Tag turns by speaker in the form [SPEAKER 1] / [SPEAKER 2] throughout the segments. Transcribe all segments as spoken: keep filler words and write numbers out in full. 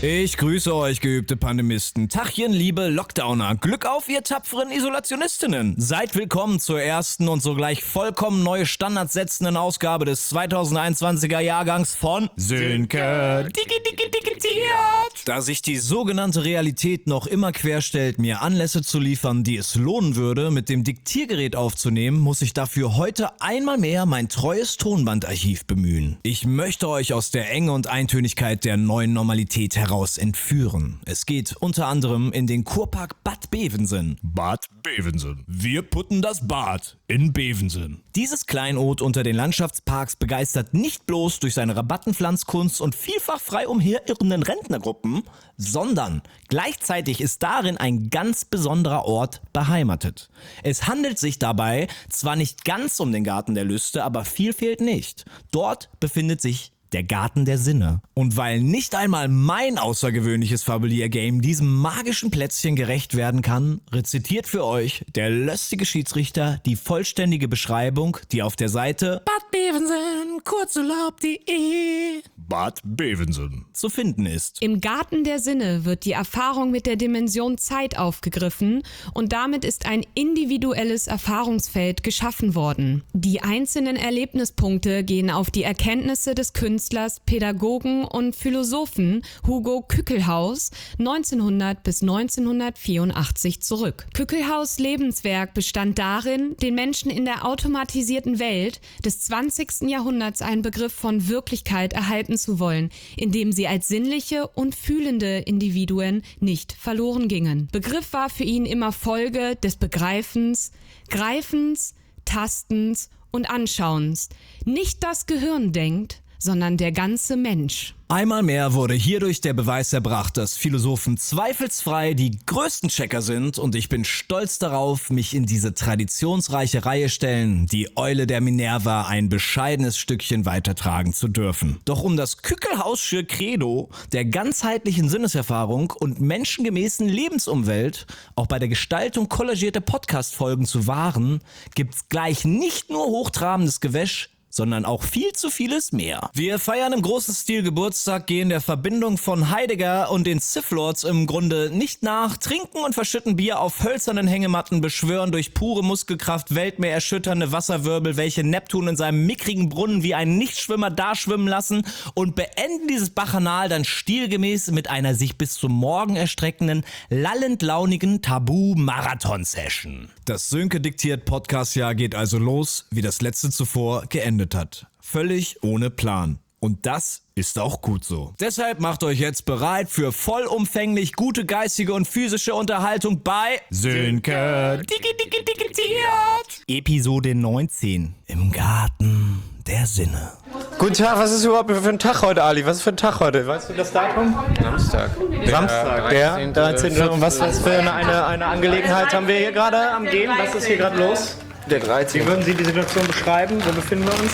[SPEAKER 1] Ich grüße euch, geübte Pandemisten. Tachchen, liebe Lockdowner. Glück auf, ihr tapferen Isolationistinnen. Seid willkommen zur ersten und sogleich vollkommen neue Standards setzenden Ausgabe des zweitausendeinundzwanziger Jahrgangs von Sönke Dicke Dicke Diktiert. Da sich die sogenannte Realität noch immer querstellt, mir Anlässe zu liefern, die es lohnen würde, mit dem Diktiergerät aufzunehmen, muss ich dafür heute einmal mehr mein treues Tonbandarchiv bemühen. Ich möchte euch aus der Enge und Eintönigkeit der neuen Normalität heraus entführen. Es geht unter anderem in den Kurpark Bad Bevensen. Bad Bevensen. Wir putten das Bad in Bevensen. Dieses Kleinod unter den Landschaftsparks begeistert nicht bloß durch seine Rabattenpflanzkunst und vielfach frei umherirrenden Rentnergruppen, sondern gleichzeitig ist darin ein ganz besonderer Ort beheimatet. Es handelt sich dabei zwar nicht ganz um den Garten der Lüste, aber viel fehlt nicht. Dort befindet sich der Garten der Sinne. Und weil nicht einmal mein außergewöhnliches Fabuliergame diesem magischen Plätzchen gerecht werden kann, rezitiert für euch der löstige Schiedsrichter die vollständige Beschreibung, die auf der Seite Bad Bevensen, kurzurlaub punkt de Bad Bevensen zu finden ist.
[SPEAKER 2] Im Garten der Sinne wird die Erfahrung mit der Dimension Zeit aufgegriffen und damit ist ein individuelles Erfahrungsfeld geschaffen worden. Die einzelnen Erlebnispunkte gehen auf die Erkenntnisse des Künstlers, Pädagogen und Philosophen Hugo Kückelhaus neunzehnhundert bis neunzehnhundertvierundachtzig zurück. Kückelhaus' Lebenswerk bestand darin, den Menschen in der automatisierten Welt des zwanzigsten Jahrhunderts einen Begriff von Wirklichkeit erhalten zu wollen, indem sie als sinnliche und fühlende Individuen nicht verloren gingen. Begriff war für ihn immer Folge des Begreifens, Greifens, Tastens und Anschauens. Nicht das Gehirn denkt, sondern der ganze Mensch.
[SPEAKER 1] Einmal mehr wurde hierdurch der Beweis erbracht, dass Philosophen zweifelsfrei die größten Checker sind und ich bin stolz darauf, mich in diese traditionsreiche Reihe stellen, die Eule der Minerva ein bescheidenes Stückchen weitertragen zu dürfen. Doch um das Kückelhaus'sche Credo der ganzheitlichen Sinneserfahrung und menschengemäßen Lebensumwelt auch bei der Gestaltung kollagierter Podcast-Folgen zu wahren, gibt's gleich nicht nur hochtrabendes Gewäsch, sondern auch viel zu vieles mehr. Wir feiern im großen Stil Geburtstag, gehen der Verbindung von Heidegger und den Sith Lords im Grunde nicht nach, trinken und verschütten Bier auf hölzernen Hängematten, beschwören durch pure Muskelkraft Weltmeer erschütternde Wasserwirbel, welche Neptun in seinem mickrigen Brunnen wie einen Nichtschwimmer daschwimmen lassen und beenden dieses Bacchanal dann stilgemäß mit einer sich bis zum Morgen erstreckenden, lallend launigen Tabu-Marathon-Session. Das Sönke diktiert Podcast-Jahr geht also los, wie das letzte zuvor geendet hat. Völlig ohne Plan. Und das ist auch gut so. Deshalb macht euch jetzt bereit für vollumfänglich gute geistige und physische Unterhaltung bei Sönke Dicke Dicke Diktiert. Episode neunzehn. Im Garten der Sinne.
[SPEAKER 3] Guten Tag, was ist überhaupt für ein Tag heute, Ali? Was ist für ein Tag heute? Weißt du das Datum?
[SPEAKER 4] Samstag.
[SPEAKER 3] Samstag, der dreizehnte Und was, was für eine, eine, eine Angelegenheit haben wir hier gerade am Gehen? Was ist hier gerade los?
[SPEAKER 4] Der dreizehnte
[SPEAKER 3] Wie würden Sie die Situation beschreiben? Wo befinden wir uns?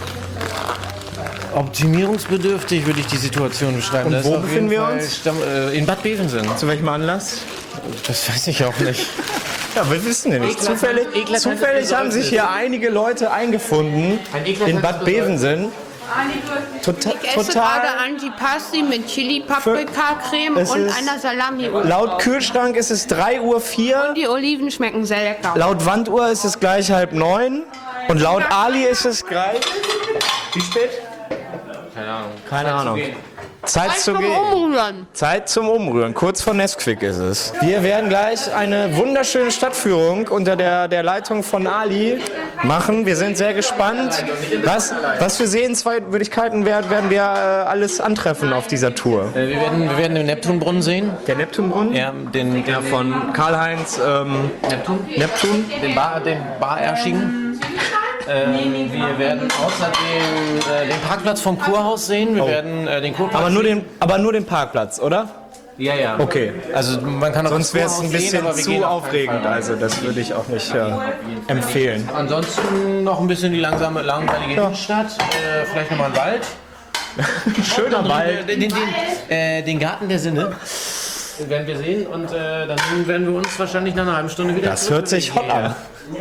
[SPEAKER 4] Optimierungsbedürftig würde ich die Situation beschreiben.
[SPEAKER 3] Und
[SPEAKER 4] Das
[SPEAKER 3] wo
[SPEAKER 4] ist auf
[SPEAKER 3] befinden
[SPEAKER 4] jeden
[SPEAKER 3] wir
[SPEAKER 4] Fall
[SPEAKER 3] uns?
[SPEAKER 4] Stamm, äh, in Bad Bevensen.
[SPEAKER 3] Zu welchem Anlass?
[SPEAKER 4] Das weiß ich auch nicht.
[SPEAKER 3] Ja, wir wissen ja nicht.
[SPEAKER 4] Eklatant-
[SPEAKER 3] Zufällig,
[SPEAKER 4] eklatantes
[SPEAKER 3] zufällig haben sich hier einige Leute eingefunden
[SPEAKER 4] Ein eklatantes
[SPEAKER 3] in Bad Bevensen. Tota-
[SPEAKER 5] Ich esse
[SPEAKER 3] total
[SPEAKER 5] gerade Antipasti mit Chili-Paprika-Creme
[SPEAKER 3] Es
[SPEAKER 5] und
[SPEAKER 3] ist-
[SPEAKER 5] einer Salami.
[SPEAKER 3] Laut Kühlschrank ist es drei Uhr vier.
[SPEAKER 5] Die Oliven schmecken sehr lecker.
[SPEAKER 3] Laut Wanduhr ist es gleich halb neun. Und laut Ali ist es gleich. Wie spät?
[SPEAKER 4] Keine Ahnung.
[SPEAKER 3] Keine Ahnung. Zeit zu
[SPEAKER 5] Zum
[SPEAKER 3] gehen.
[SPEAKER 5] Umrühren.
[SPEAKER 3] Zeit zum Umrühren. Kurz vor Nesquik ist es. Wir werden gleich eine wunderschöne Stadtführung unter der, der Leitung von Ali machen. Wir sind sehr gespannt. Was, was für Sehenswürdigkeiten werden, werden wir äh, alles antreffen auf dieser Tour?
[SPEAKER 4] Äh, wir, werden, wir werden den Neptunbrunnen sehen.
[SPEAKER 3] Der Neptunbrunnen?
[SPEAKER 4] Ja, den, den
[SPEAKER 3] Von Karl-Heinz ähm,
[SPEAKER 4] Neptun.
[SPEAKER 3] Neptun.
[SPEAKER 4] Den Bar, den Barerschigen. Ähm, wir werden außerdem äh, den Parkplatz vom Kurhaus sehen. Wir
[SPEAKER 3] Oh.
[SPEAKER 4] werden äh, den Kurpark
[SPEAKER 3] Aber nur
[SPEAKER 4] sehen.
[SPEAKER 3] den, aber nur den Parkplatz, oder?
[SPEAKER 4] Ja, ja.
[SPEAKER 3] Okay.
[SPEAKER 4] Also man kann auch
[SPEAKER 3] Sonst
[SPEAKER 4] das
[SPEAKER 3] wäre es
[SPEAKER 4] Kurhaus
[SPEAKER 3] ein bisschen
[SPEAKER 4] sehen, aber wir gehen
[SPEAKER 3] zu
[SPEAKER 4] auf keinen
[SPEAKER 3] aufregend.
[SPEAKER 4] Fall rein.
[SPEAKER 3] Also das würde ich auch nicht äh, empfehlen.
[SPEAKER 4] Ansonsten noch ein bisschen die langsame, langweilige Innenstadt. Äh, vielleicht nochmal ein Wald.
[SPEAKER 3] Schöner Wald.
[SPEAKER 4] Den, den, den, äh, den Garten der Sinne. Den werden wir sehen und äh, dann werden wir uns wahrscheinlich nach einer halben Stunde wieder
[SPEAKER 3] Das hört sich hot
[SPEAKER 4] zurückbewegen.
[SPEAKER 3] an.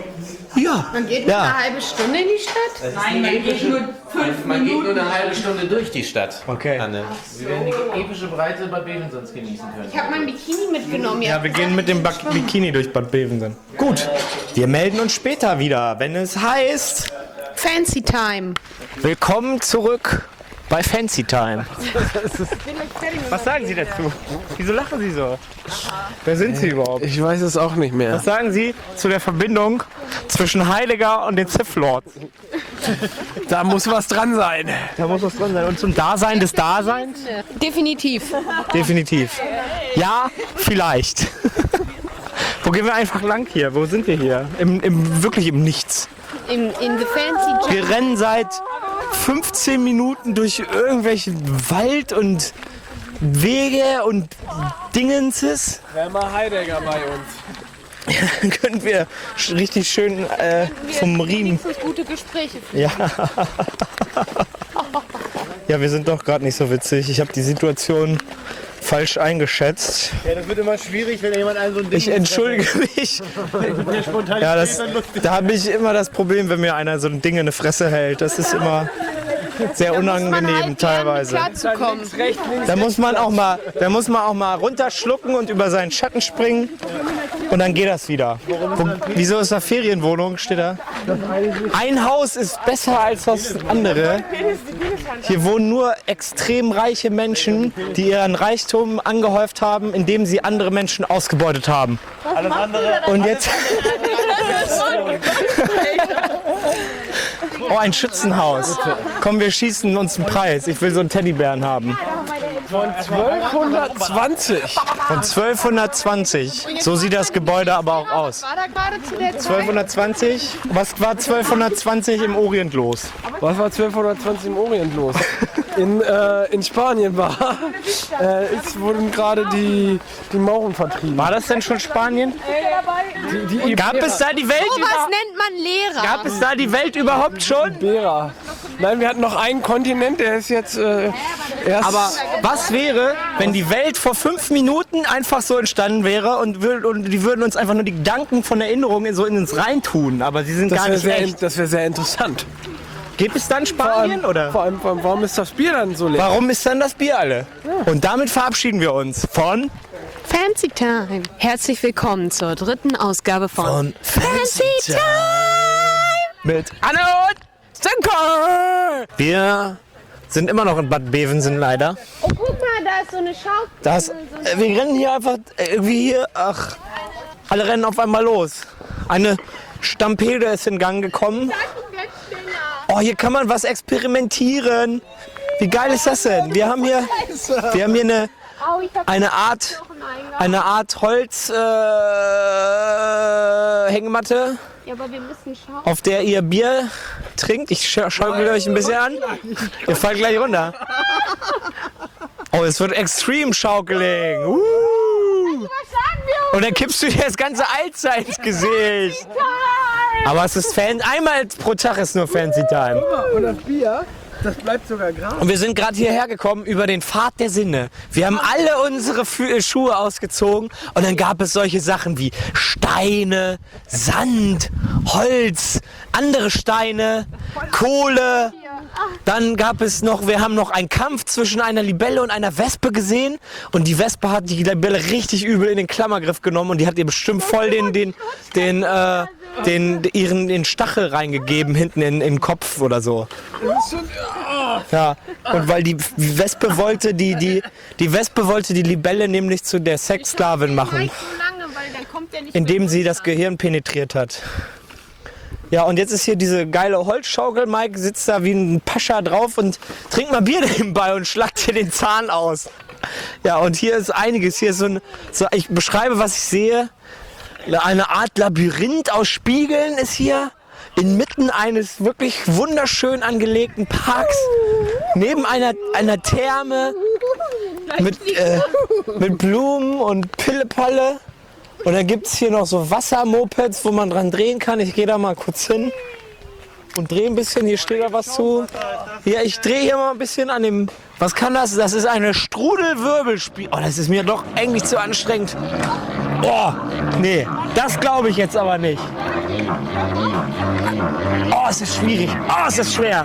[SPEAKER 3] Ja.
[SPEAKER 5] Man geht nur
[SPEAKER 3] Ja.
[SPEAKER 5] eine halbe Stunde in die Stadt?
[SPEAKER 4] Nein, man geht nur fünf Man geht nur eine halbe Stunde durch die Stadt.
[SPEAKER 3] Okay.
[SPEAKER 4] Anne. Wir werden die epische Breite Bad Bevensen genießen können.
[SPEAKER 5] Ich habe mein Bikini mitgenommen.
[SPEAKER 3] Ja, wir gehen mit dem Bak- Bikini durch Bad Bevensen. Gut, wir melden uns später wieder, wenn es heißt...
[SPEAKER 5] Fancy Time.
[SPEAKER 3] Willkommen zurück bei Fancy Time. Was sagen Sie dazu? Wieso lachen Sie so? Wer sind Sie überhaupt?
[SPEAKER 6] Ich weiß es auch nicht mehr.
[SPEAKER 3] Was sagen Sie zu der Verbindung zwischen Heiliger und den Sith Lords?
[SPEAKER 6] Da muss was dran sein.
[SPEAKER 3] Da muss was dran sein. Und zum Dasein des Daseins?
[SPEAKER 5] Definitiv.
[SPEAKER 3] Definitiv. Ja, vielleicht. Wo gehen wir einfach lang hier? Wo sind wir hier? Im, im, wirklich im Nichts.
[SPEAKER 5] In, in the Fancy Time.
[SPEAKER 3] Wir rennen seit fünfzehn Minuten durch irgendwelchen Wald und Wege und Dingenses.
[SPEAKER 6] Wäre mal Heidegger bei uns.
[SPEAKER 3] Dann können wir sch- richtig schön äh, vom Riemen.
[SPEAKER 5] Wenigstens gute Gespräche führen.
[SPEAKER 3] Ja. Ja, wir sind doch gerade nicht so witzig. Ich habe die Situation falsch eingeschätzt.
[SPEAKER 7] Ja, das wird immer schwierig, wenn jemand einen so ein Ding...
[SPEAKER 3] Ich entschuldige mich. Ja, das, da habe ich immer das Problem, wenn mir einer so ein Ding in eine Fresse hält. Das ist immer sehr unangenehm teilweise.
[SPEAKER 5] Klarzukommen.
[SPEAKER 3] Da muss man auch mal, da muss man auch mal runterschlucken und über seinen Schatten springen und dann geht das wieder. Wo, wieso ist da Ferienwohnung? Steht da? Ein Haus ist besser als das andere. Hier wohnen nur extrem reiche Menschen, die ihren Reichtum angehäuft haben, indem sie andere Menschen ausgebeutet haben. Und jetzt... Oh, ein Schützenhaus. Komm, wir schießen uns einen Preis. Ich will so einen Teddybären haben.
[SPEAKER 6] zwölfhundertzwanzig.
[SPEAKER 3] Von zwölfhundertzwanzig. So sieht das Gebäude aber auch aus.
[SPEAKER 5] War da gerade zu der Zeit?
[SPEAKER 3] zwölfhundertzwanzig? Was war zwölfhundertzwanzig im Orient los?
[SPEAKER 6] Was war zwölfhundertzwanzig im Orient los? In, äh, in Spanien war, äh, es wurden gerade die, die Mauren vertrieben.
[SPEAKER 3] War das denn schon Spanien?
[SPEAKER 6] Die, die
[SPEAKER 3] Gab es da die Welt
[SPEAKER 5] Oh, was
[SPEAKER 3] über-
[SPEAKER 5] nennt man Lehrer?
[SPEAKER 3] Gab es da die Welt überhaupt schon?
[SPEAKER 6] Iberer. Nein, wir hatten noch einen Kontinent, der ist jetzt äh, erst...
[SPEAKER 3] Aber was wäre, wenn die Welt vor fünf Minuten einfach so entstanden wäre und, wür- und die würden uns einfach nur die Gedanken von Erinnerungen in so in uns reintun, aber sie sind
[SPEAKER 6] das
[SPEAKER 3] gar
[SPEAKER 6] wäre
[SPEAKER 3] nicht
[SPEAKER 6] sehr,
[SPEAKER 3] echt.
[SPEAKER 6] das wär sehr interessant.
[SPEAKER 3] Gibt es dann Spanien oder?
[SPEAKER 6] Vor allem, vor allem, warum ist das Bier dann so leer?
[SPEAKER 3] Warum ist dann das Bier alle? Und damit verabschieden wir uns von
[SPEAKER 5] Fancy Time. Herzlich willkommen zur dritten Ausgabe von,
[SPEAKER 3] Von
[SPEAKER 5] Fancy Time.
[SPEAKER 3] mit Anne und Sönke. Wir sind immer noch in Bad Bevensen leider.
[SPEAKER 5] Oh, guck mal, da ist so eine Schaukel.
[SPEAKER 3] Das, äh, wir rennen hier einfach äh, irgendwie hier, ach, alle rennen auf einmal los. Eine Stampede ist in Gang gekommen. Oh, hier kann man was experimentieren. Wie geil ist das denn? Wir haben hier, wir haben hier eine,
[SPEAKER 5] Au, ich hab
[SPEAKER 3] eine Art, eine Art Holz äh, Hängematte,
[SPEAKER 5] Ja, aber wir müssen schauen.
[SPEAKER 3] auf der ihr Bier trinkt. Ich scha schaukel euch ein bisschen an. Ihr fallt gleich runter. Oh, es wird Extreme Schaukeling. Uh. Und dann kippst du dir das ganze Alster ins Gesicht. Aber es ist Fan. Einmal pro Tag ist nur Fancy Time.
[SPEAKER 6] Und das Bier, das bleibt sogar Gras.
[SPEAKER 3] Und wir sind gerade hierher gekommen über den Pfad der Sinne. Wir haben alle unsere Fü Schuhe ausgezogen und dann gab es solche Sachen wie Steine, Sand, Holz, andere Steine, Kohle. Dann gab es noch, wir haben noch einen Kampf zwischen einer Libelle und einer Wespe gesehen und die Wespe hat die Libelle richtig übel in den Klammergriff genommen und die hat ihr bestimmt voll den, den, den, äh, den, ihren, den Stachel reingegeben hinten in, in den Kopf oder so. Ja, und weil die Wespe wollte die, die, die Wespe wollte die Libelle nämlich zu der Sexsklavin machen,
[SPEAKER 5] So lange, weil dann kommt der nicht
[SPEAKER 3] indem sie das Gehirn penetriert hat. Ja, und jetzt ist hier diese geile Holzschaukel. Mike sitzt da wie ein Pascha drauf und trinkt mal Bier nebenbei und schlagt hier den Zahn aus. Ja, und hier ist einiges. Hier ist so ein, so, ich beschreibe, was ich sehe. Eine Art Labyrinth aus Spiegeln ist hier. Inmitten eines wirklich wunderschön angelegten Parks. Neben einer, einer Therme mit, äh, mit Blumen und Pillepalle. Und dann gibt es hier noch so Wassermopeds, wo man dran drehen kann. Ich gehe da mal kurz hin und drehe ein bisschen. Hier steht da was zu. Ja, ich drehe hier mal ein bisschen an dem... Was kann das? Das ist eine Strudelwirbelspiel. Oh, das ist mir doch eigentlich zu anstrengend. Oh, nee, das glaube ich jetzt aber nicht. Oh, es ist schwierig. Oh, es ist schwer.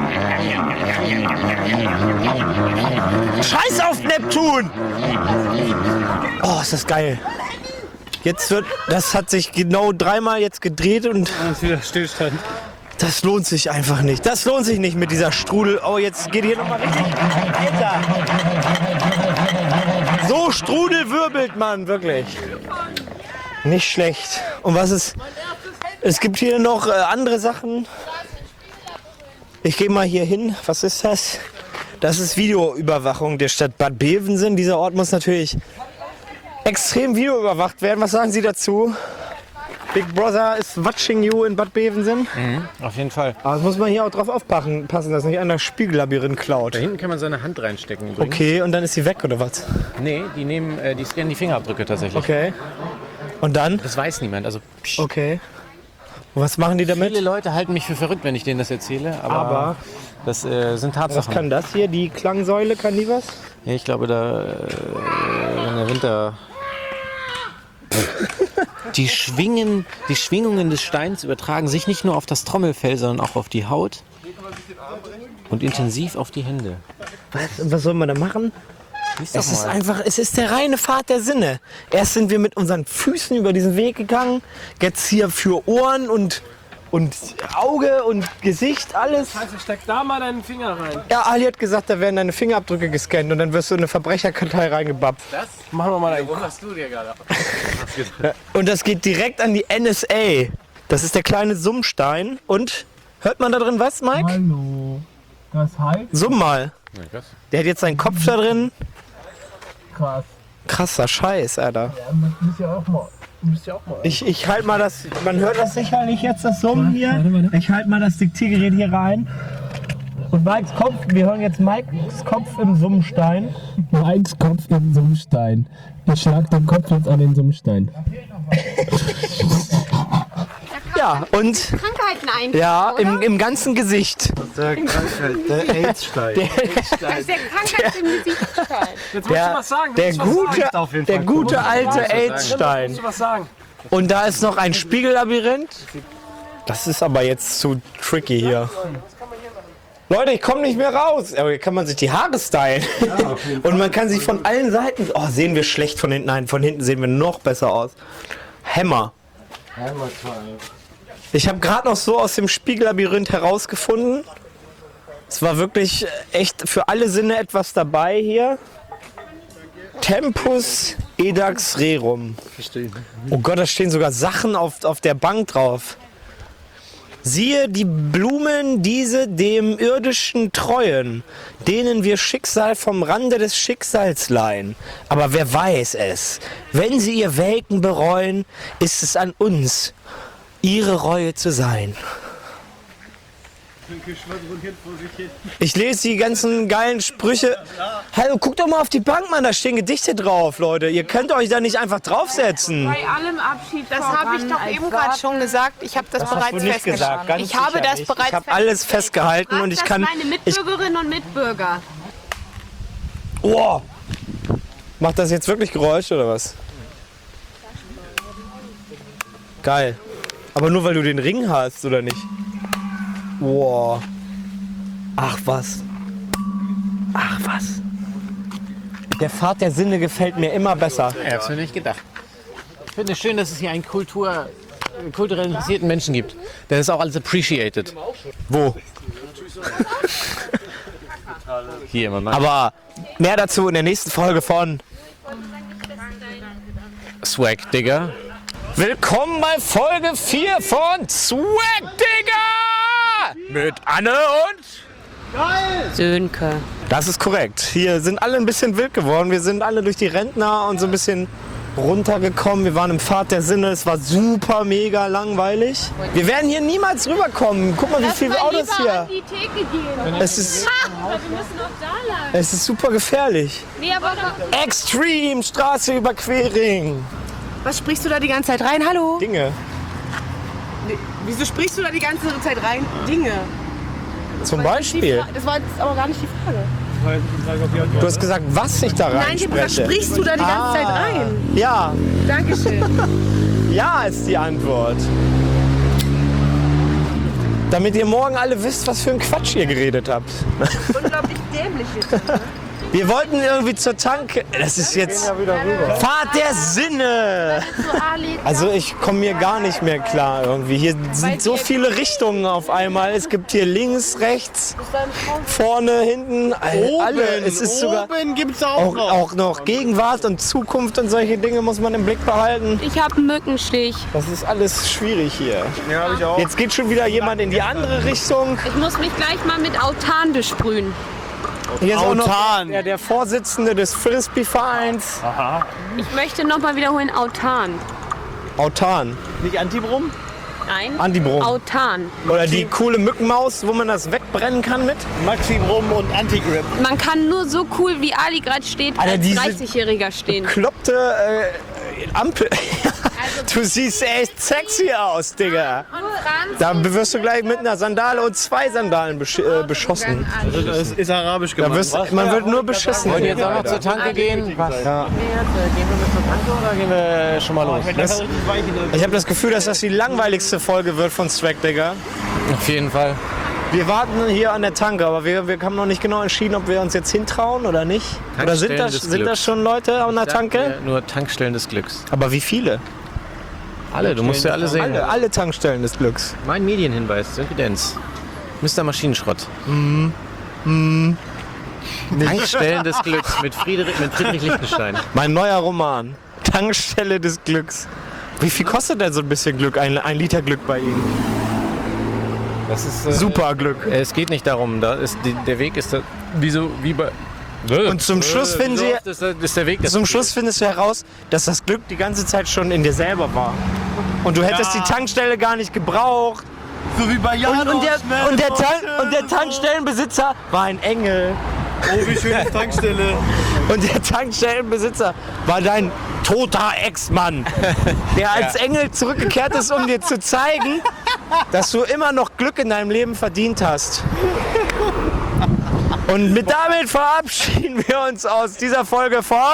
[SPEAKER 3] Scheiß auf Neptun! Oh, ist das geil. Jetzt wird, das hat sich genau dreimal jetzt gedreht und
[SPEAKER 6] Das ist wieder Stillstand.
[SPEAKER 3] das lohnt sich einfach nicht. Das lohnt sich nicht mit dieser Strudel. Oh, jetzt geht hier nochmal richtig. Alter. So strudelwirbelt man, wirklich. Nicht schlecht. Und was ist... Es gibt hier noch äh, andere Sachen. Ich gehe mal hier hin. Was ist das? Das ist Videoüberwachung der Stadt Bad Bevensen. Dieser Ort muss natürlich extrem videoüberwacht werden. Was sagen Sie dazu? Big Brother is watching you in Bad Bevensen.
[SPEAKER 4] Mhm, auf jeden Fall.
[SPEAKER 3] Aber das muss man hier auch drauf aufpassen, passen, dass nicht einer Spiegellabyrinth klaut.
[SPEAKER 4] Da hinten kann man seine Hand reinstecken übrigens.
[SPEAKER 3] Okay, und dann ist sie weg, oder was?
[SPEAKER 4] Nee, die nehmen, äh, die scannen die Fingerabdrücke tatsächlich.
[SPEAKER 3] Okay. Und dann?
[SPEAKER 4] Das weiß niemand. Also psch.
[SPEAKER 3] Okay. Und was machen die damit?
[SPEAKER 4] Viele Leute halten mich für verrückt, wenn ich denen das erzähle, aber,
[SPEAKER 3] Aber
[SPEAKER 4] das äh, sind
[SPEAKER 3] was
[SPEAKER 4] Tatsachen.
[SPEAKER 3] kann das hier? Die Klangsäule, kann die was?
[SPEAKER 4] Ja, ich glaube, da äh, in der Winter... Die, Schwingen, die Schwingungen des Steins übertragen sich nicht nur auf das Trommelfell, sondern auch auf die Haut und intensiv auf die Hände.
[SPEAKER 3] Was, und was soll man da machen?
[SPEAKER 4] Lies doch
[SPEAKER 3] Es ist
[SPEAKER 4] mal.
[SPEAKER 3] einfach, es ist der reine Pfad der Sinne. Erst sind wir mit unseren Füßen über diesen Weg gegangen, jetzt hier für Ohren und, und Auge und Gesicht, alles.
[SPEAKER 6] Also steck da mal deinen Finger rein.
[SPEAKER 3] Ja, Ali hat gesagt, da werden deine Fingerabdrücke gescannt und dann wirst du in eine Verbrecherkartei reingebappt.
[SPEAKER 6] Machen wir mal einen.
[SPEAKER 4] Wo hast du dir gerade?
[SPEAKER 3] Und das geht direkt an die N S A. Das ist der kleine Summstein. Und hört man da drin was, Mike?
[SPEAKER 6] Hallo. Das heißt
[SPEAKER 3] Summ mal. Der hat jetzt seinen Kopf da drin.
[SPEAKER 6] krass.
[SPEAKER 3] Krasser Scheiß, Alter.
[SPEAKER 6] Ja, müsst ihr auch mal. Müsst ihr auch mal.
[SPEAKER 3] Ich, ich halte mal das, man hört das sicherlich jetzt, das Summen hier.
[SPEAKER 6] Warte, warte.
[SPEAKER 3] Ich halte mal das Diktiergerät hier rein. Und Mikes Kopf, wir hören jetzt Mikes Kopf im Summstein.
[SPEAKER 6] Mikes Kopf im Summstein. Ich schlag den Kopf jetzt an den Summstein.
[SPEAKER 3] Ja, und
[SPEAKER 5] Krankheiten ein.
[SPEAKER 3] ja, im, im ganzen Gesicht.
[SPEAKER 7] Der AIDS-Stein.
[SPEAKER 5] Das ist der Krankheit im Gesichtstein.
[SPEAKER 6] Jetzt musst
[SPEAKER 3] Der,
[SPEAKER 6] du was sagen.
[SPEAKER 3] der
[SPEAKER 6] du musst was
[SPEAKER 3] gute,
[SPEAKER 7] auf jeden
[SPEAKER 3] der
[SPEAKER 7] Fall.
[SPEAKER 3] gute alte
[SPEAKER 6] sagen.
[SPEAKER 3] AIDS-Stein.
[SPEAKER 6] Musst du was sagen.
[SPEAKER 3] Und da ist noch ein Spiegellabyrinth. Das ist aber jetzt zu tricky hier. Leute, ich komme nicht mehr raus. Aber hier kann man sich die Haare stylen. Und man kann sich von allen Seiten... Oh, sehen wir schlecht von hinten. Nein, von hinten sehen wir noch besser aus. Hammer. Ich habe gerade noch so aus dem Spiegellabyrinth herausgefunden. Es war wirklich echt für alle Sinne etwas dabei hier. Tempus edax rerum. Oh Gott, da stehen sogar Sachen auf, auf der Bank drauf. Siehe die Blumen, diese dem irdischen treuen, denen wir Schicksal vom Rande des Schicksals leihen. Aber wer weiß es? Wenn sie ihr Welken bereuen, ist es an uns, ihre Reue zu sein. Ich lese die ganzen geilen Sprüche. Hallo, guckt doch mal auf die Bank, Mann, da stehen Gedichte drauf, Leute. Ihr könnt euch da nicht einfach draufsetzen.
[SPEAKER 8] Bei allem Abschied
[SPEAKER 5] Das habe ich doch eben gerade schon gesagt. Ich habe das,
[SPEAKER 3] Das hast
[SPEAKER 5] bereits
[SPEAKER 3] du nicht gesagt,
[SPEAKER 5] festgehalten.
[SPEAKER 3] ganz
[SPEAKER 5] Ich habe
[SPEAKER 3] sicher
[SPEAKER 5] das
[SPEAKER 3] nicht.
[SPEAKER 5] bereits
[SPEAKER 3] Ich habe alles festgehalten und ich
[SPEAKER 5] das
[SPEAKER 3] kann...
[SPEAKER 5] meine
[SPEAKER 3] Ich,
[SPEAKER 5] Mitbürgerinnen und Mitbürger.
[SPEAKER 3] oh, macht das jetzt wirklich Geräusche oder was? Geil. Aber nur weil du den Ring hast, oder nicht? Wow. Ach was. Ach was. Der Pfad der Sinne gefällt mir immer besser.
[SPEAKER 4] Ja, hab's mir nicht gedacht. Ich finde es schön, dass es hier einen Kultur, kulturell interessierten Menschen gibt. Der ist auch alles appreciated.
[SPEAKER 3] Wo?
[SPEAKER 4] Hier immer mal.
[SPEAKER 3] Aber mehr dazu in der nächsten Folge von
[SPEAKER 4] Swag, Digga.
[SPEAKER 3] Willkommen bei Folge vier von Swag Digga! Mit Anne und...
[SPEAKER 5] Sönke.
[SPEAKER 3] Das ist korrekt. Hier sind alle ein bisschen wild geworden. Wir sind alle durch die Rentner und so ein bisschen runtergekommen. Wir waren im Pfad der Sinne. Es war super mega langweilig. Wir werden hier niemals rüberkommen. Guck mal, wie viele Autos hier.
[SPEAKER 8] die Theke gehen.
[SPEAKER 3] Es ist,
[SPEAKER 8] Wir müssen auch da lang.
[SPEAKER 3] es ist super gefährlich.
[SPEAKER 8] Nee, aber
[SPEAKER 3] Extreme Straße über Quering.
[SPEAKER 9] Was sprichst du da die ganze Zeit rein? Hallo?
[SPEAKER 3] Dinge.
[SPEAKER 9] Wieso sprichst du da die ganze Zeit rein? Dinge.
[SPEAKER 3] Zum Beispiel.
[SPEAKER 9] Das war jetzt aber gar nicht die Frage.
[SPEAKER 3] Du hast gesagt, was ich da
[SPEAKER 9] Nein, ich hab gesagt,
[SPEAKER 3] reinspreche.
[SPEAKER 9] sprichst du da die ganze Zeit rein?
[SPEAKER 3] Ja,
[SPEAKER 9] Dankeschön.
[SPEAKER 3] ja ist die Antwort. damit ihr morgen alle wisst, was für ein Quatsch ihr geredet habt.
[SPEAKER 9] Unglaublich dämlich ist das.
[SPEAKER 3] Wir wollten irgendwie zur Tanke. Das ist jetzt Fahrt der Sinne. Also ich komme mir gar nicht mehr klar irgendwie. Hier sind so viele Richtungen auf einmal. Es gibt hier links, rechts, vorne, hinten, alle. Es ist sogar
[SPEAKER 7] Oben gibt's auch,
[SPEAKER 3] auch,
[SPEAKER 7] noch.
[SPEAKER 3] auch noch Gegenwart und Zukunft und solche Dinge muss man im Blick behalten.
[SPEAKER 5] Ich habe einen Mückenstich.
[SPEAKER 3] Das ist alles schwierig hier.
[SPEAKER 7] Ja, hab ich auch.
[SPEAKER 3] Jetzt geht schon wieder jemand in die andere Richtung.
[SPEAKER 5] Ich muss mich gleich mal mit Autan besprühen.
[SPEAKER 3] Hier ist auch noch
[SPEAKER 7] Autan.
[SPEAKER 3] der, der Vorsitzende des Frisbee-Vereins.
[SPEAKER 5] Ich möchte nochmal wiederholen, Autan.
[SPEAKER 3] Autan.
[SPEAKER 7] Nicht Antibrum?
[SPEAKER 5] Nein,
[SPEAKER 3] Antibrum.
[SPEAKER 5] Autan.
[SPEAKER 3] Oder die coole Mückenmaus, wo man das wegbrennen kann mit.
[SPEAKER 7] Maxibrum und Antigrip.
[SPEAKER 5] Man kann nur so cool, wie Ali gerade steht,
[SPEAKER 3] Alter,
[SPEAKER 5] als
[SPEAKER 3] diese-
[SPEAKER 5] dreißigjähriger stehen.
[SPEAKER 3] Kloppte äh, Ampel. Du siehst echt sexy aus, Digga. Da wirst du gleich mit einer Sandale und zwei Sandalen besch äh, beschossen.
[SPEAKER 7] Das ist arabisch
[SPEAKER 3] Da
[SPEAKER 7] gemacht.
[SPEAKER 3] wirst, man wird nur beschissen.
[SPEAKER 4] Wollen wir jetzt auch noch zur Tanke gehen? Was?
[SPEAKER 3] Ja.
[SPEAKER 4] Gehen wir mit zur Tanke oder gehen wir schon mal los?
[SPEAKER 3] Das, ich habe das Gefühl, dass das die langweiligste Folge wird von Swag, Digga.
[SPEAKER 4] Auf jeden Fall.
[SPEAKER 3] Wir warten hier an der Tanke, aber wir, wir haben noch nicht genau entschieden, ob wir uns jetzt hintrauen oder nicht. Oder sind
[SPEAKER 4] Tankstellen
[SPEAKER 3] das,
[SPEAKER 4] des
[SPEAKER 3] sind das
[SPEAKER 4] Glücks.
[SPEAKER 3] schon Leute an der Tanke?
[SPEAKER 4] Nur Tankstellen des Glücks.
[SPEAKER 3] Aber wie viele?
[SPEAKER 4] Alle, du musst ja alle sehen.
[SPEAKER 3] Alle, alle Tankstellen des Glücks.
[SPEAKER 4] Mein Medienhinweis, Evidenz. Mister Maschinenschrott. Tankstellen des Glücks mit Friedrich, mit Friedrich Lichtenstein.
[SPEAKER 3] Mein neuer Roman. Tankstelle des Glücks. Wie viel kostet denn so ein bisschen Glück, ein, ein Liter Glück bei Ihnen?
[SPEAKER 4] Das ist, äh,
[SPEAKER 3] Super Glück.
[SPEAKER 4] Es geht nicht darum, da ist die, der Weg ist da, wie so wie bei.
[SPEAKER 3] Und zum Schluss finden Sie,
[SPEAKER 4] Das ist, ist der Weg. das
[SPEAKER 3] zum
[SPEAKER 4] Ziel.
[SPEAKER 3] Schluss findest du heraus, dass das Glück die ganze Zeit schon in dir selber war. Und du hättest
[SPEAKER 7] Ja.
[SPEAKER 3] die Tankstelle gar nicht gebraucht.
[SPEAKER 7] So wie bei Jan
[SPEAKER 3] Und, und, der, und, der Tank, und der Tankstellenbesitzer war ein Engel.
[SPEAKER 7] Oh, wie schön ist Tankstelle.
[SPEAKER 3] Und der Tankstellenbesitzer war dein toter Ex-Mann, der als Engel zurückgekehrt ist, um dir zu zeigen, dass du immer noch Glück in deinem Leben verdient hast. Und mit damit verabschieden wir uns aus dieser Folge von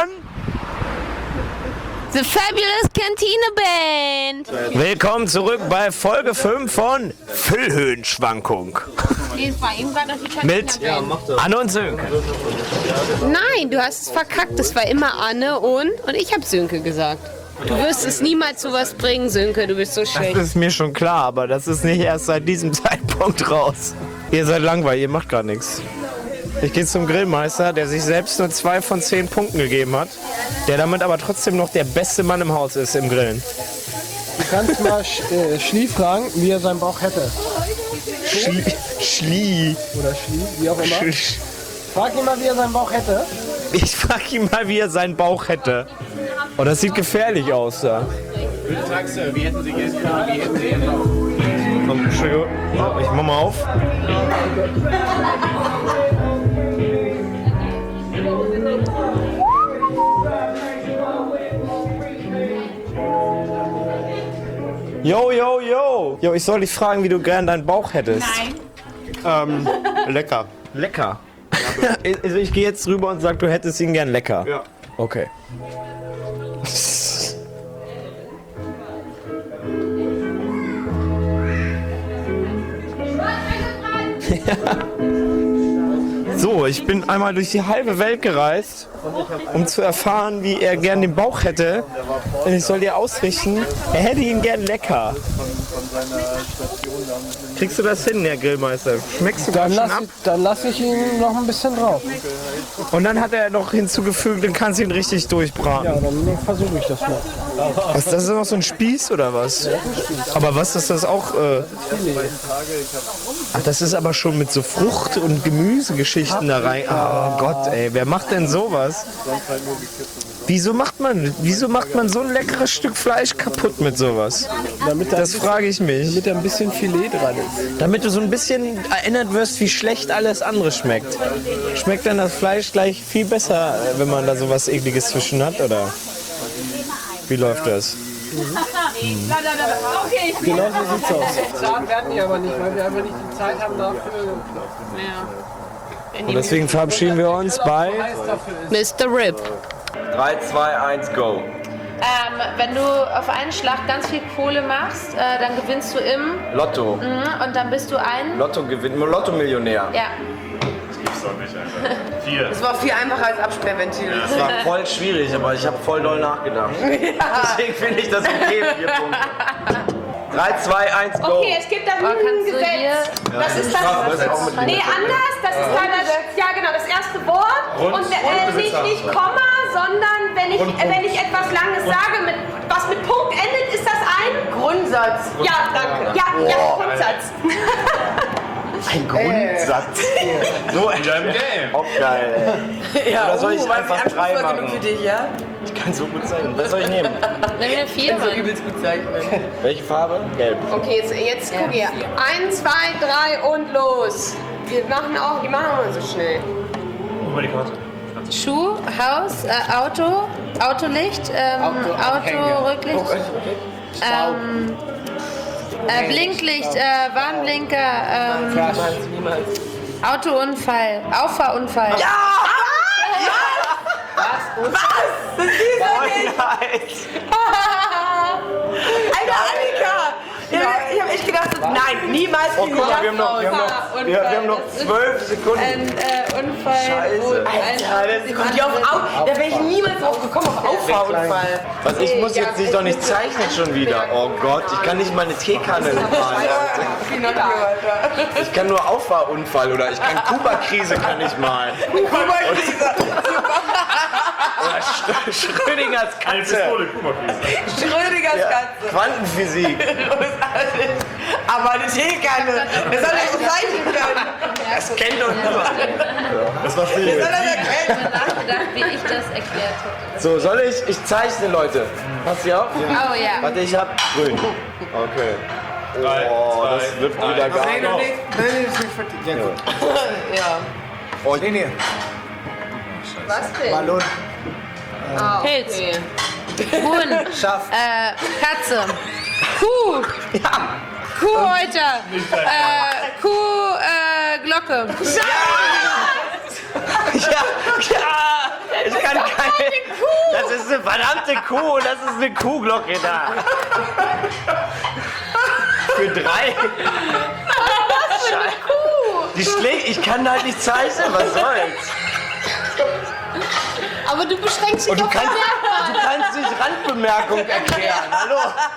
[SPEAKER 5] The Fabulous Cantina Band.
[SPEAKER 3] Willkommen zurück bei Folge fünf von Füllhöhenschwankung
[SPEAKER 5] Nee, es war eben gerade noch die
[SPEAKER 3] mit Anne und Sönke.
[SPEAKER 5] Nein, du hast es verkackt. Das war immer Anne und und ich habe Sönke gesagt. Du wirst es niemals zu was bringen, Sönke. Du bist so schlecht.
[SPEAKER 3] Das ist mir schon klar, aber das ist nicht erst seit diesem Zeitpunkt raus. Ihr seid langweilig, ihr macht gar nichts. Ich gehe zum Grillmeister, der sich selbst nur zwei von zehn Punkten gegeben hat, der damit aber trotzdem noch der beste Mann im Haus ist im Grillen.
[SPEAKER 6] Du kannst mal Sch äh, Schlie fragen, wie er seinen Bauch hätte.
[SPEAKER 3] Schlie. Schlie.
[SPEAKER 6] Oder Schlie, wie auch immer.
[SPEAKER 3] Sch-
[SPEAKER 6] Frag ihn mal, wie er seinen Bauch hätte.
[SPEAKER 3] Ich frag ihn mal, wie er seinen Bauch hätte. Oh, das sieht gefährlich aus da.
[SPEAKER 4] Wie hätten Sie gestern, wie hätten Sie
[SPEAKER 3] Komm, Entschuldigung. Oh, ich mach mal auf. Yo, yo, yo. Yo, ich soll dich fragen, wie du gern deinen Bauch hättest.
[SPEAKER 7] Ähm, lecker.
[SPEAKER 3] Lecker. Also ich gehe jetzt rüber und sag, du hättest ihn gern lecker.
[SPEAKER 7] Ja.
[SPEAKER 3] Okay. So, ich bin einmal durch die halbe Welt gereist, um zu erfahren, wie er gern den Bauch hätte. Und ich soll dir ausrichten, er hätte ihn gern lecker. Kriegst du das hin, Herr Grillmeister? Schmeckst du
[SPEAKER 6] Dann
[SPEAKER 3] das schon
[SPEAKER 6] lass,
[SPEAKER 3] ab?
[SPEAKER 6] ich- dann lass ich ihn noch ein bisschen drauf.
[SPEAKER 3] Und dann hat er noch hinzugefügt, dann kannst du ihn richtig durchbraten.
[SPEAKER 6] Ja, dann versuche ich das mal.
[SPEAKER 3] Was, das ist noch so ein Spieß oder was? Aber was ist das auch? Äh Ach, das ist aber schon mit so Frucht- und Gemüsegeschichten da rein. Oh Gott, ey, wer macht denn sowas? Wieso macht man, wieso macht man so ein leckeres Stück Fleisch kaputt mit sowas?
[SPEAKER 6] Damit, da ein
[SPEAKER 3] Das
[SPEAKER 6] bisschen,
[SPEAKER 3] frage ich mich.
[SPEAKER 6] damit da ein bisschen Filet dran ist.
[SPEAKER 3] Damit du so ein bisschen erinnert wirst, wie schlecht alles andere schmeckt. Schmeckt dann das Fleisch gleich viel besser, äh, wenn man da sowas Ekliges zwischen hat, oder? Wie läuft das?
[SPEAKER 6] Genau so sieht's aus. Zahn werden die aber nicht, weil wir einfach nicht die Zeit haben dafür.
[SPEAKER 3] Und deswegen verabschieden wir uns bei
[SPEAKER 5] Mister Rip.
[SPEAKER 10] drei, zwei, eins, go.
[SPEAKER 5] Ähm, wenn du auf einen Schlag ganz viel Kohle machst, äh, dann gewinnst du im
[SPEAKER 3] Lotto.
[SPEAKER 5] Mhm, und dann bist du ein
[SPEAKER 3] Lotto gewinnt, Lotto-Millionär.
[SPEAKER 5] ja.
[SPEAKER 9] Das war viel einfacher als Absperrventil.
[SPEAKER 3] Das war voll schwierig, aber ich habe voll doll nachgedacht. Deswegen finde ich das okay, vier Punkte. drei, zwei, eins, go.
[SPEAKER 8] Okay, es gibt da
[SPEAKER 5] Oh, kannst du
[SPEAKER 8] ein Gesetz.
[SPEAKER 5] hier-
[SPEAKER 8] Das ist das. Nee, anders. Das ist dann das, ja genau, das erste Wort.
[SPEAKER 3] Grund-
[SPEAKER 8] Und äh, nicht, nicht Komma, sondern wenn ich, äh, wenn ich etwas Langes sage, mit, was mit Punkt endet, ist das ein
[SPEAKER 9] Grundsatz.
[SPEAKER 8] Ja, danke. Ja, ja, Grundsatz.
[SPEAKER 3] Ein Grundsatz. So ein Game. Auch geil.
[SPEAKER 9] Ja,
[SPEAKER 3] Oder soll ich
[SPEAKER 9] uh, war
[SPEAKER 3] einfach
[SPEAKER 9] die
[SPEAKER 3] drei
[SPEAKER 9] Abschlussfolge
[SPEAKER 3] machen?
[SPEAKER 9] für dich, ja?
[SPEAKER 3] Ich kann so gut sein. Was soll ich nehmen?
[SPEAKER 5] Nimm mir vier,
[SPEAKER 9] So
[SPEAKER 5] Mann.
[SPEAKER 9] übelst gut zeichnen.
[SPEAKER 3] Welche Farbe? Gelb.
[SPEAKER 5] Okay, jetzt, jetzt
[SPEAKER 8] Guck hier. Eins, zwei, drei und los. Wir machen auch, die machen wir so schnell.
[SPEAKER 5] Schuh, Haus, äh, Auto, Autolicht, ähm, Auto, Rücklicht, ähm, äh, Blinklicht, äh, Warnblinker, ähm,
[SPEAKER 9] Niemals.
[SPEAKER 5] Autounfall, Auffahrunfall. Ja!
[SPEAKER 9] Was? Das ist dieser nicht! Alter, Annika! Ja, ich hab echt gedacht, so, nein, niemals
[SPEAKER 3] Oh,
[SPEAKER 9] kriegen
[SPEAKER 3] guck
[SPEAKER 9] wir
[SPEAKER 3] mal, wir haben noch, wir haben noch, wir, wir haben noch zwölf Sekunden.
[SPEAKER 5] Ein äh, Unfall.
[SPEAKER 3] Scheiße.
[SPEAKER 5] wo-
[SPEAKER 9] Alter, das kommt die auf Au- da wäre ich niemals drauf gekommen, auf Auffahrunfall.
[SPEAKER 3] Was, ich muss jetzt nicht doch nicht zeichnen schon wieder. Oh Gott, ich kann nicht mal eine Teekanne malen.
[SPEAKER 9] Pinocchio, Alter.
[SPEAKER 3] Ich kann nur Auffahrunfall oder ich kann Kuba-Krise kann ich malen. Oder Sch Schrödingers Katze.
[SPEAKER 9] Schrödingers Katze.
[SPEAKER 3] Quantenphysik.
[SPEAKER 9] Aber eine Teekanne. Wer soll das zeichnen können?
[SPEAKER 3] Das kennt doch niemand. Das war
[SPEAKER 9] Wer soll
[SPEAKER 3] viel.
[SPEAKER 9] das erkennen?
[SPEAKER 5] Nachgedacht, wie ich das erklärt hätte.
[SPEAKER 3] So, soll ich? Ich zeichne, Leute. Passt ihr auf?
[SPEAKER 5] Oh ja.
[SPEAKER 3] Warte, ich hab grün. Okay. Oh, das wird wieder gar
[SPEAKER 6] Nein, noch
[SPEAKER 3] nicht.
[SPEAKER 6] nicht. Nein, nein, ist nicht fertig. Ja, gut.
[SPEAKER 9] Ja.
[SPEAKER 3] Oh,
[SPEAKER 6] Nee, nee.
[SPEAKER 8] Was denn?
[SPEAKER 6] Ballon.
[SPEAKER 5] Pilz. Huhn.
[SPEAKER 6] Schaf.
[SPEAKER 5] Äh, Katze. Kuh. Kuhhäuter. Äh, Kuh, äh, Glocke.
[SPEAKER 3] ja, ja. Ich kann keine. Das ist eine verdammte Kuh und das ist eine Kuhglocke da. Für drei.
[SPEAKER 8] Was für eine Kuh?
[SPEAKER 3] Die schlägt. Ich kann halt nicht zeichnen. Was soll's?
[SPEAKER 8] Aber du beschränkst dich
[SPEAKER 3] Und du
[SPEAKER 8] auf
[SPEAKER 3] kannst,
[SPEAKER 8] Merkmal.
[SPEAKER 3] du kannst nicht Randbemerkung erklären. Hallo.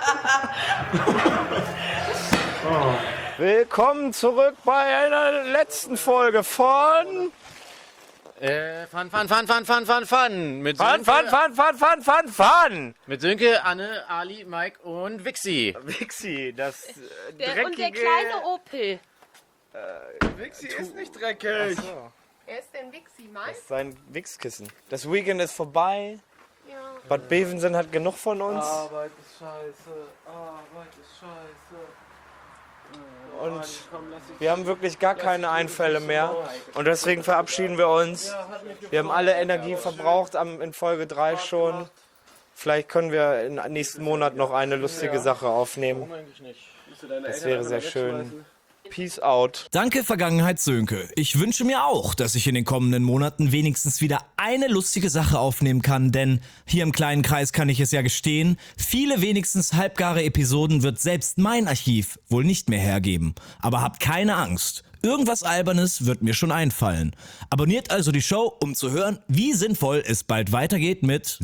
[SPEAKER 3] Willkommen zurück bei einer letzten Folge von
[SPEAKER 4] Äh, Fun, Fun, Fun, Fun, Fun, Fun, Fun. Mit
[SPEAKER 3] Fun,
[SPEAKER 4] Sönke,
[SPEAKER 3] Fun, Fun, Fun, Fun, Fun, Fun.
[SPEAKER 4] Mit Sönke, Anne, Ali, Mike und Wixi.
[SPEAKER 3] Wixi, das äh,
[SPEAKER 8] Der,
[SPEAKER 3] dreckige...
[SPEAKER 8] und der kleine Opel.
[SPEAKER 6] Wixi ist nicht dreckig.
[SPEAKER 8] Wer ist denn Wixi, Mike?
[SPEAKER 3] Sein Wichskissen. Das Weekend ist vorbei. Bad Bevensen hat genug von uns.
[SPEAKER 6] Arbeit ist scheiße. Arbeit ist scheiße.
[SPEAKER 3] Und wir haben wirklich gar keine Einfälle mehr. Und deswegen verabschieden wir uns. Wir haben alle Energie verbraucht am, in Folge drei schon. Vielleicht können wir im nächsten Monat noch eine lustige Sache aufnehmen. Das wäre sehr schön. Peace out.
[SPEAKER 1] Danke, Vergangenheit Sönke. Ich wünsche mir auch, dass ich in den kommenden Monaten wenigstens wieder eine lustige Sache aufnehmen kann, denn hier im kleinen Kreis kann ich es ja gestehen, viele wenigstens halbgare Episoden wird selbst mein Archiv wohl nicht mehr hergeben. Aber habt keine Angst. Irgendwas Albernes wird mir schon einfallen. Abonniert also die Show, um zu hören, wie sinnvoll es bald weitergeht mit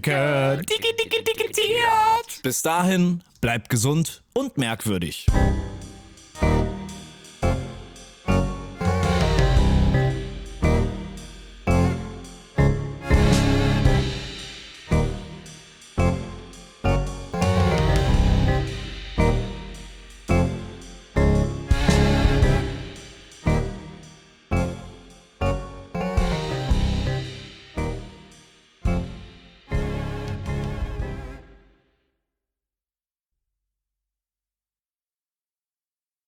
[SPEAKER 1] Sönke. Bis dahin, bleibt gesund und merkwürdig.